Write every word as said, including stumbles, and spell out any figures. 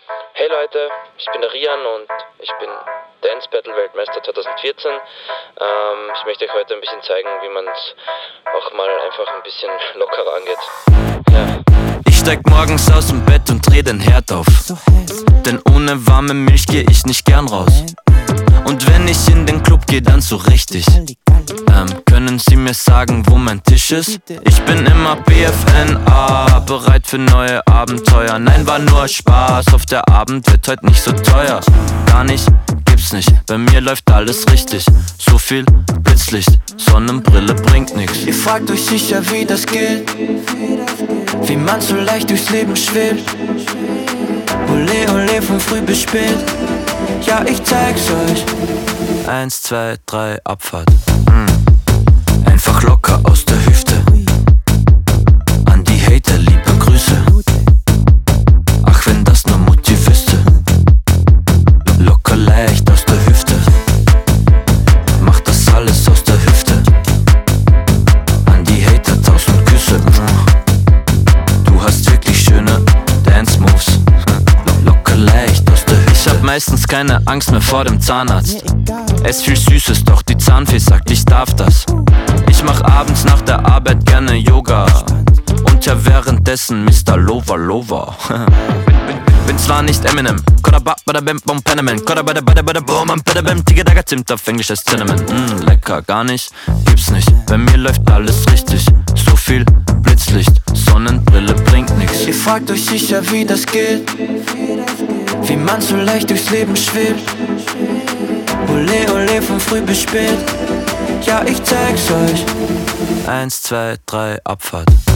Hey Leute, ich bin der Rian und ich bin Dance Battle Weltmeister zwanzig vierzehn. Ähm, ich möchte euch heute ein bisschen zeigen, wie man es auch mal einfach ein bisschen lockerer angeht. Ja. Ich steig morgens aus dem Bett und dreh den Herd auf, denn ohne warme Milch geh ich nicht gern raus. Und wenn ich in den Club geh, dann so richtig. Ähm, können Sie mir sagen, wo mein Tisch ist? Ich bin immer B F N A, bereit für neue Abenteuer. Nein, war nur Spaß, auf der Abend wird heute nicht so teuer. Gar nicht, gibt's nicht, bei mir läuft alles richtig. So viel Blitzlicht, Sonnenbrille bringt nix. Ihr fragt euch sicher, wie das geht, wie man so leicht durchs Leben schwebt. Ole, ole, von früh bis spät. Ja, ich zeig's euch. Eins, zwei, drei, Abfahrt. mm. Einfach locker aus der Hüfte. An die Hater, liebe Grüße. Ach, wenn das nur Mutti wüsste. Locker leicht aus der Hüfte. Mach das alles aus der Hüfte. An die Hater, tausend Küsse. Du hast wirklich schöne Dance-Moves. Locker leicht aus der Hüfte. Ich hab meistens keine Angst mehr vor dem Zahnarzt. Ess viel Süßes, doch die Zahnfee sagt, ich darf das. Ich mach abends nach der Arbeit gerne Yoga und ja währenddessen Mister Lover Lover. Bin zwar nicht Eminem, koda ba bada bim bom Panaman, koda bada bada bada bom am Pedabim, Tiga daga Zimt auf Englisch als Cinnamon. Mm, lecker, gar nicht, gibt's nicht, bei mir läuft alles richtig. So viel Blitzlicht, Sonnenbrille bringt nix. Ihr fragt euch sicher, wie das geht, wie man so leicht durchs Leben schwebt. Ole, ole, von früh bis spät. Ja, ich zeig's euch. Eins, zwei, drei, Abfahrt.